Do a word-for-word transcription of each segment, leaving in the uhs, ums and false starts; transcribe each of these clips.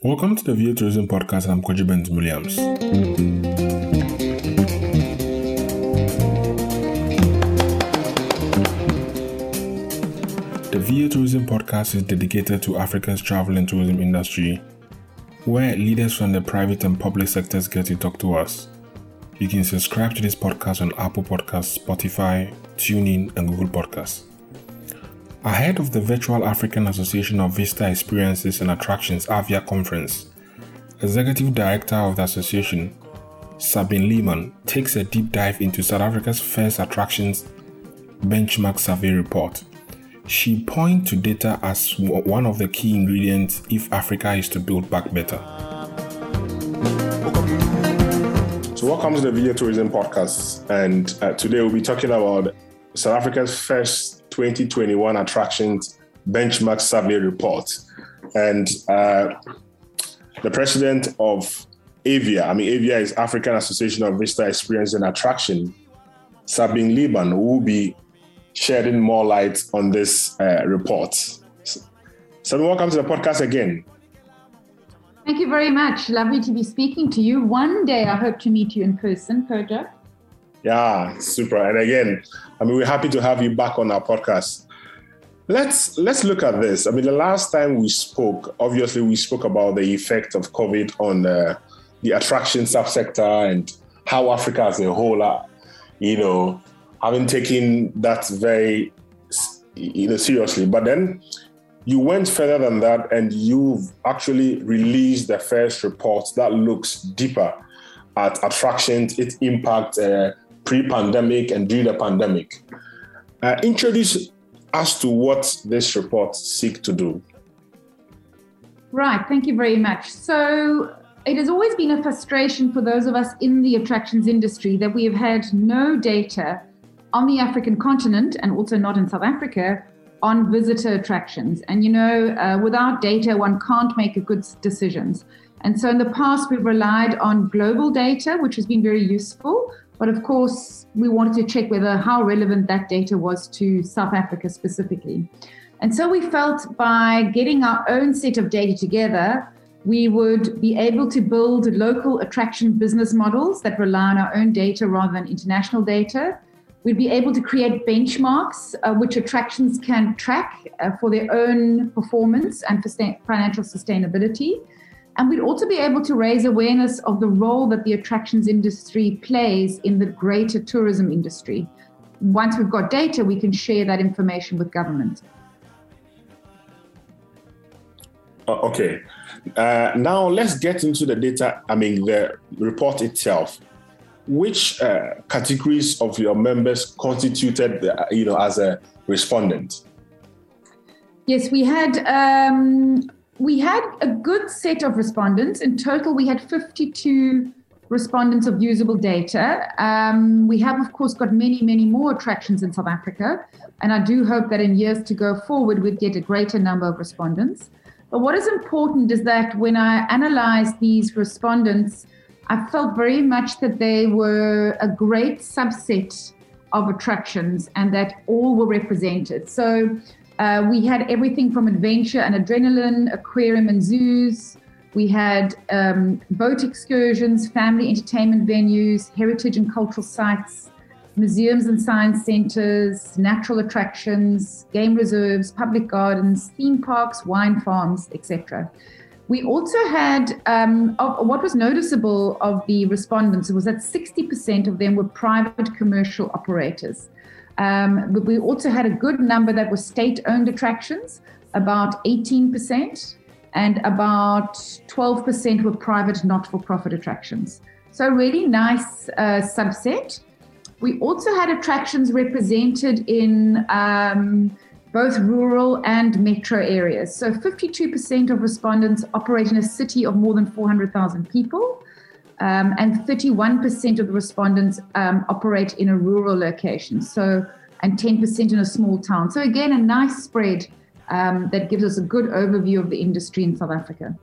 Welcome to the V A Tourism Podcast. I'm Koji Benton Williams. The V A Tourism Podcast is dedicated to Africa's travel and tourism industry, where leaders from the private and public sectors get to talk to us. You can subscribe to this podcast on Apple Podcasts, Spotify, TuneIn, and Google Podcasts. Ahead of the Virtual African Association of Visitor Experiences and Attractions (AVIA) conference, Executive Director of the association, Sabine Lehman, takes a deep dive into South Africa's first attractions benchmark survey report. She points to data as one of the key ingredients if Africa is to build back better. So welcome to the V A Tourism Podcast, and uh, today we'll be talking about South Africa's first twenty twenty-one attractions benchmark survey report. And uh, the president of AVIA, I mean AVIA is African Association of Visitor Experience and Attraction, Sabine Lehman, will be shedding more light on this uh, report. Sabine, welcome to the podcast again. Thank you very much. Lovely to be speaking to you. One day I hope to meet you in person, Koja. Yeah, super. And again, I mean, we're happy to have you back on our podcast. Let's let's look at this. I mean, the last time we spoke, obviously, we spoke about the effect of COVID on uh, the attraction subsector and how Africa as a whole, uh, you know, having taken that very, you know, seriously. But then you went further than that, and you've actually released the first report that looks deeper at attractions, its impact uh, pre-pandemic and during the pandemic. Uh, introduce us to what this report seeks to do. Right, thank you very much. So it has always been a frustration for those of us in the attractions industry that we have had no data on the African continent, and also not in South Africa, on visitor attractions. And you know, uh, without data, one can't make good decisions. And so in the past, we've relied on global data, which has been very useful. But of course, we wanted to check whether how relevant that data was to South Africa specifically. And so we felt by getting our own set of data together, we would be able to build local attraction business models that rely on our own data rather than international data. We'd be able to create benchmarks uh, which attractions can track uh, for their own performance and for sta- financial sustainability. And we'd also be able to raise awareness of the role that the attractions industry plays in the greater tourism industry. Once we've got data, we can share that information with government. Okay. Uh, now let's get into the data, I mean, the report itself. Which uh, categories of your members constituted, uh, you know, as a respondent? Yes, we had um, we had a good set of respondents. In total, we had fifty-two respondents of usable data. Um, we have, of course, got many, many more attractions in South Africa, and I do hope that in years to go forward, we'd get a greater number of respondents. But what is important is that when I analyzed these respondents, I felt very much that they were a great subset of attractions and that all were represented. So uh, we had everything from adventure and adrenaline, aquarium and zoos. We had um, boat excursions, family entertainment venues, heritage and cultural sites, museums and science centers, natural attractions, game reserves, public gardens, theme parks, wine farms, et cetera. We also had, um, of, what was noticeable of the respondents was that sixty percent of them were private commercial operators. Um, but we also had a good number that were state-owned attractions, about eighteen percent, and about twelve percent were private not-for-profit attractions. So really nice uh, subset. We also had attractions represented in um, both rural and metro areas. So fifty-two percent of respondents operate in a city of more than four hundred thousand people, um, and thirty-one percent of the respondents um, operate in a rural location, so and ten percent in a small town. So again, a nice spread um, that gives us a good overview of the industry in South Africa.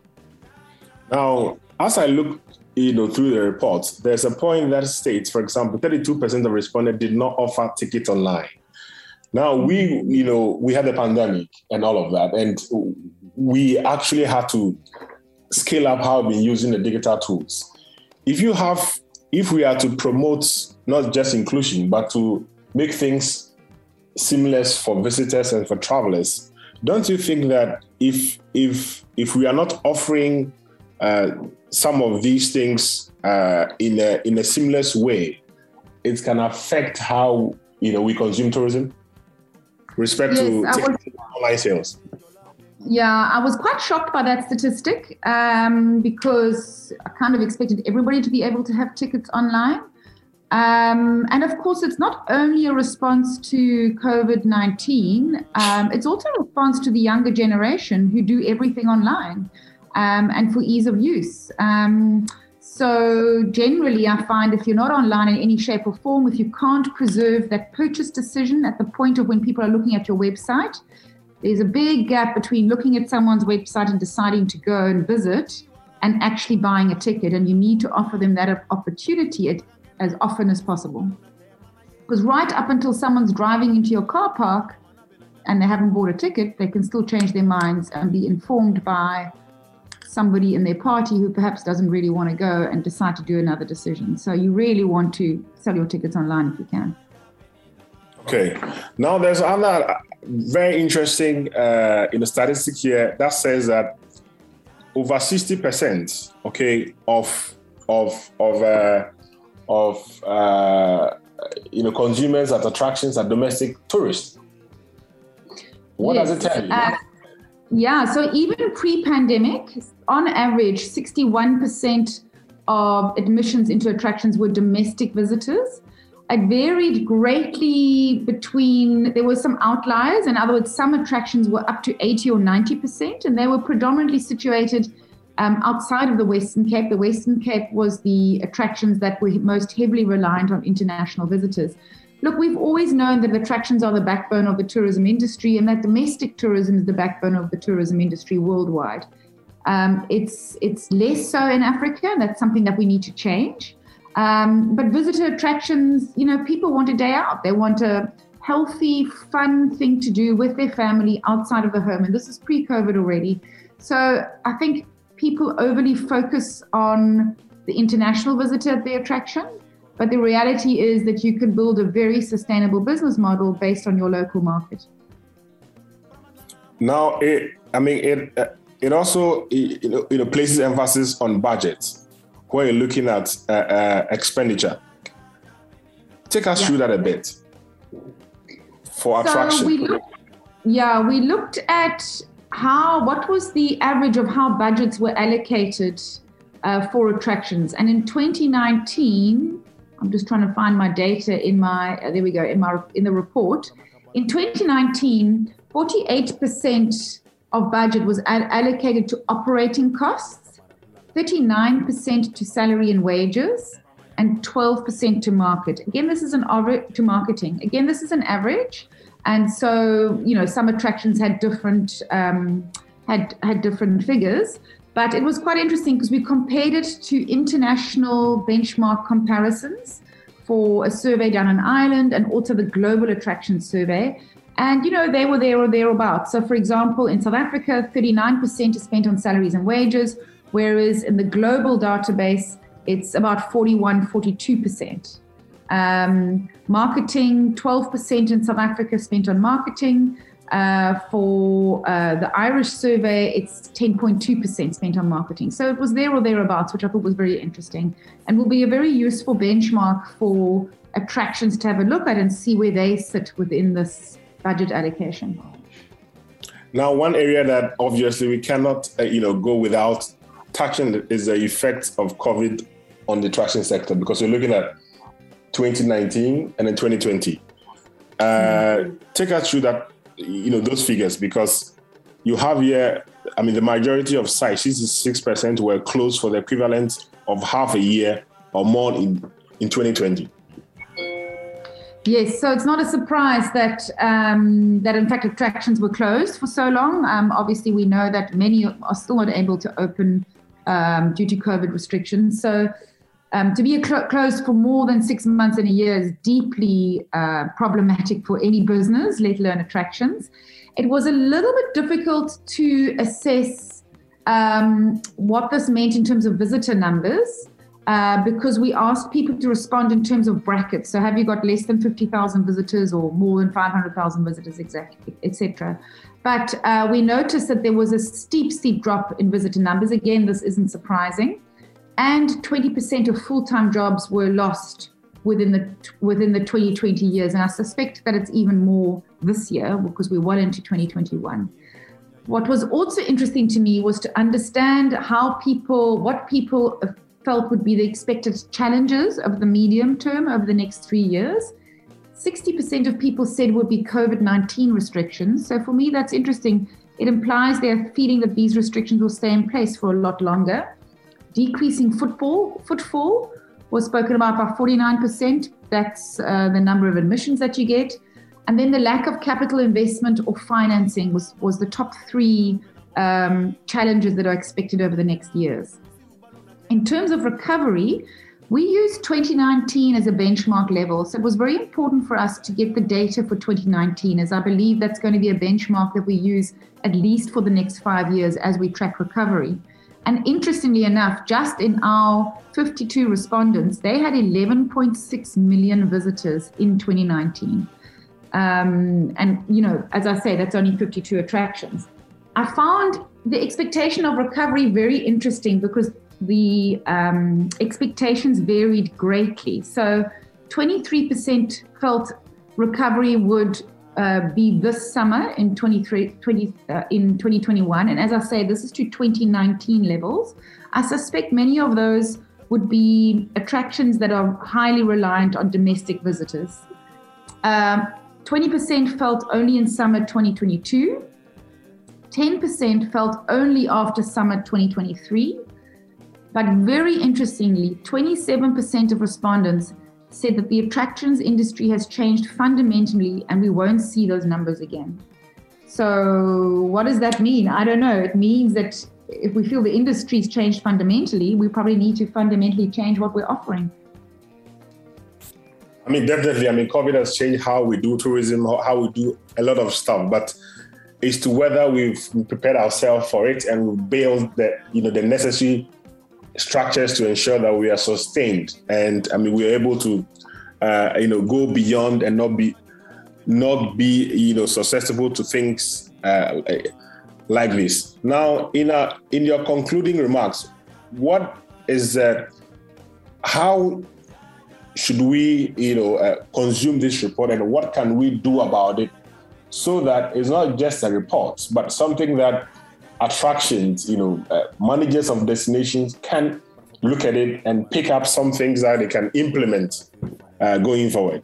Now, as I look you know, through the reports, there's a point that states, for example, thirty-two percent of respondents did not offer tickets online. Now, we, you know, we had the pandemic and all of that, and we actually had to scale up how we've been using the digital tools. If you have, if we are to promote not just inclusion, but to make things seamless for visitors and for travelers, don't you think that if if if we are not offering uh, some of these things uh, in a in a seamless way, it can affect how you know we consume tourism? Respect yes, to was, online sales. Yeah, I was quite shocked by that statistic um, because I kind of expected everybody to be able to have tickets online. Um, and of course, it's not only a response to COVID nineteen, um, it's also a response to the younger generation who do everything online um, and for ease of use. Um, so generally, I find if you're not online in any shape or form, if you can't preserve that purchase decision at the point of when people are looking at your website, there's a big gap between looking at someone's website and deciding to go and visit and actually buying a ticket. And you need to offer them that opportunity at, as often as possible. Because right up until someone's driving into your car park and they haven't bought a ticket, they can still change their minds and be informed by somebody in their party who perhaps doesn't really want to go and decide to do another decision. So you really want to sell your tickets online if you can. Okay. Now there's another very interesting uh, in the statistic here that says that over sixty percent, okay, of of of uh, of uh, you know consumers at attractions are domestic tourists. What yes. does it tell you? Uh, yeah. So even pre-pandemic, on average, sixty-one percent of admissions into attractions were domestic visitors. It varied greatly between, there were some outliers. In other words, some attractions were up to eighty or ninety percent, and they were predominantly situated um, outside of the Western Cape. The Western Cape was the attractions that were most heavily reliant on international visitors. Look, we've always known that attractions are the backbone of the tourism industry and that domestic tourism is the backbone of the tourism industry worldwide. Um, it's, it's less so in Africa, and that's something that we need to change. Um, but visitor attractions, you know, people want a day out. They want a healthy, fun thing to do with their family outside of the home. And this is pre-COVID already. So I think people overly focus on the international visitor at the attraction. But the reality is that you can build a very sustainable business model based on your local market. Now, it, I mean, it it also you know, you know places emphasis on budget, where you're looking at uh, uh, expenditure. Take us yeah. through that a bit for so attraction. We looked, yeah, we looked at how, what was the average of how budgets were allocated uh, for attractions. And in twenty nineteen, I'm just trying to find my data in my, uh, there we go, in my in the report. In twenty nineteen, forty-eight percent of budget was ad- allocated to operating costs, thirty-nine percent to salary and wages, and twelve percent to market. Again, this is an average to marketing. Again, this is an average. And so, you know, some attractions had different um, had had different figures, but it was quite interesting because we compared it to international benchmark comparisons for a survey done in Ireland and also the Global Attraction Survey. And, you know, they were there or thereabouts. So, for example, in South Africa, thirty-nine percent is spent on salaries and wages, whereas in the global database, it's about forty-one, forty-two percent. Um, marketing, twelve percent in South Africa spent on marketing. Uh, for uh, the Irish survey, it's ten point two percent spent on marketing. So it was there or thereabouts, which I thought was very interesting and will be a very useful benchmark for attractions to have a look at and see where they sit within this budget allocation. Now, one area that obviously we cannot, uh, you know, go without touching is the effects of COVID on the attraction sector, because we're looking at twenty nineteen and then twenty twenty. Uh, mm-hmm. Take us through that, you know, those figures, because you have here, I mean, the majority of sites, sixty-six percent were closed for the equivalent of half a year or more in, in twenty twenty. Yes, so it's not a surprise that um, that in fact attractions were closed for so long. Um, obviously, we know that many are still not able to open um, due to COVID restrictions. So um, to be cl- closed for more than six months in a year is deeply uh, problematic for any business, let alone attractions. It was a little bit difficult to assess um, what this meant in terms of visitor numbers, uh, because we asked people to respond in terms of brackets. So have you got less than fifty thousand visitors or more than five hundred thousand visitors, exactly, et cetera. But uh, we noticed that there was a steep, steep drop in visitor numbers. Again, this isn't surprising. And twenty percent of full-time jobs were lost within the within the twenty twenty years. And I suspect that it's even more this year because we're well into twenty twenty-one. What was also interesting to me was to understand how people, what people felt would be the expected challenges of the medium term over the next three years. sixty percent of people said would be COVID nineteen restrictions. So for me, that's interesting. It implies they're feeling that these restrictions will stay in place for a lot longer. Decreasing footfall, footfall was spoken about by forty-nine percent. That's uh, the number of admissions that you get. And then the lack of capital investment or financing was, was the top three um, challenges that are expected over the next years. In terms of recovery, we used twenty nineteen as a benchmark level. So it was very important for us to get the data for twenty nineteen, as I believe that's going to be a benchmark that we use at least for the next five years as we track recovery. And interestingly enough, just in our fifty-two respondents, they had eleven point six million visitors in twenty nineteen. Um, and, you know, as I say, that's only fifty-two attractions. I found the expectation of recovery very interesting because the um, expectations varied greatly. So twenty-three percent felt recovery would uh, be this summer in, twenty-three, twenty, uh, in twenty twenty-one. And as I say, this is to twenty nineteen levels. I suspect many of those would be attractions that are highly reliant on domestic visitors. Um, twenty percent felt only in summer twenty twenty-two. ten percent felt only after summer twenty twenty-three. But very interestingly, twenty-seven percent of respondents said that the attractions industry has changed fundamentally and we won't see those numbers again. So what does that mean? I don't know. It means that if we feel the industry's changed fundamentally, we probably need to fundamentally change what we're offering. I mean, definitely. I mean, COVID has changed how we do tourism, how we do a lot of stuff, but it's to whether we've prepared ourselves for it and we've built the, you know, the necessary structures to ensure that we are sustained. And I mean, we're able to, uh, you know, go beyond and not be, not be, you know, susceptible to things uh, like this. Now, in a, in your concluding remarks, what is, uh, how should we, you know, uh, consume this report and what can we do about it so that it's not just a report, but something that attractions, you know, uh, managers of destinations can look at it and pick up some things that they can implement uh, going forward?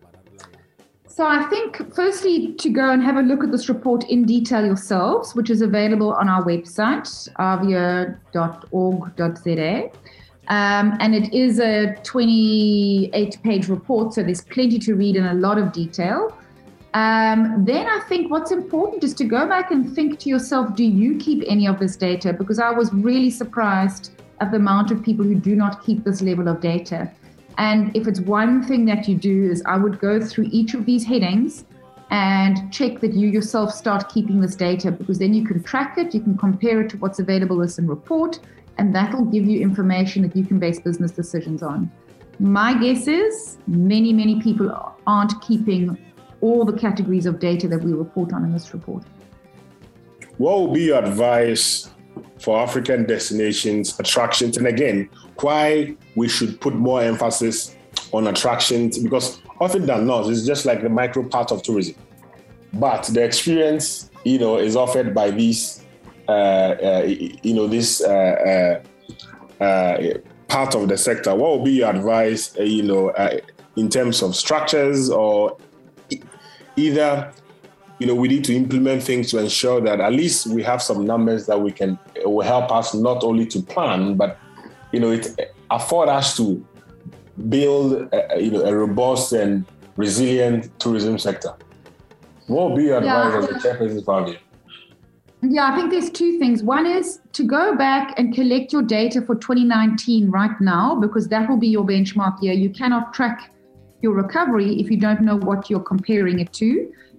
So I think firstly to go and have a look at this report in detail yourselves, which is available on our website, avia dot org dot z a. Um, and it is a twenty-eight page report, so there's plenty to read in a lot of detail. Um, then I think what's important is to go back and think to yourself, do you keep any of this data? Because I was really surprised at the amount of people who do not keep this level of data. And if it's one thing that you do is I would go through each of these headings and check that you yourself start keeping this data, because then you can track it, you can compare it to what's available as a report, and that will give you information that you can base business decisions on. My guess is many, many people aren't keeping all the categories of data that we report on in this report. What would be your advice for African destinations, attractions, and again, why we should put more emphasis on attractions? Because often than not, it's just like the micro part of tourism. But the experience, you know, is offered by these, uh, uh, you know, this uh, uh, uh, part of the sector. What would be your advice, uh, you know, uh, in terms of structures, or either, you know, we need to implement things to ensure that at least we have some numbers that we can, it will help us not only to plan, but, you know, it afford us to build, a, you know, a robust and resilient tourism sector. What would be your advice as a chairperson for Avia? Yeah, I think there's two things. One is to go back and collect your data for twenty nineteen right now, because that will be your benchmark year. You cannot track your recovery if you don't know what you're comparing it to.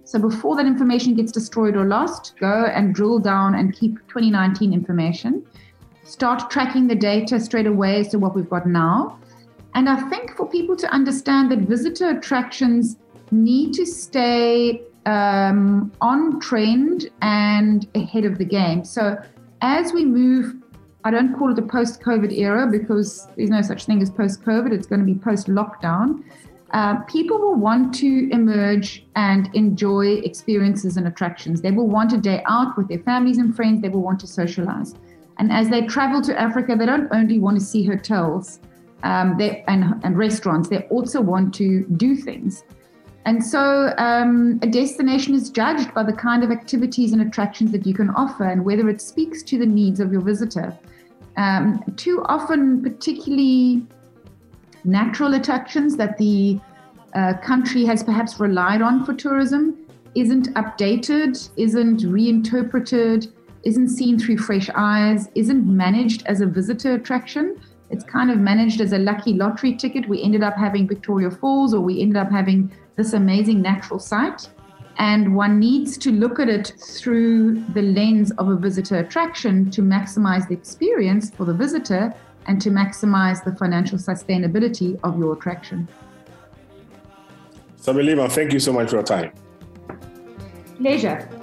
So before that information gets destroyed or lost, go and drill down and keep twenty nineteen information. Start tracking the data straight away as to what we've got now. And I think for people to understand that visitor attractions need to stay um, on trend and ahead of the game. So as we move, I don't call it a post-COVID era because there's no such thing as post-COVID. It's going to be post-lockdown. Uh, people will want to emerge and enjoy experiences and attractions. They will want a day out with their families and friends. They will want to socialize. And as they travel to Africa, they don't only want to see hotels um, they, and, and restaurants. They also want to do things. And so um, a destination is judged by the kind of activities and attractions that you can offer and whether it speaks to the needs of your visitor. Um, too often, particularly natural attractions that the uh, country has perhaps relied on for tourism isn't updated, isn't reinterpreted, isn't seen through fresh eyes, isn't managed as a visitor attraction. It's kind of managed as a lucky lottery ticket. We ended up having Victoria Falls, or we ended up having this amazing natural site. And one needs to look at it through the lens of a visitor attraction to maximize the experience for the visitor and to maximize the financial sustainability of your attraction. Sabelima, thank you so much for your time. Pleasure.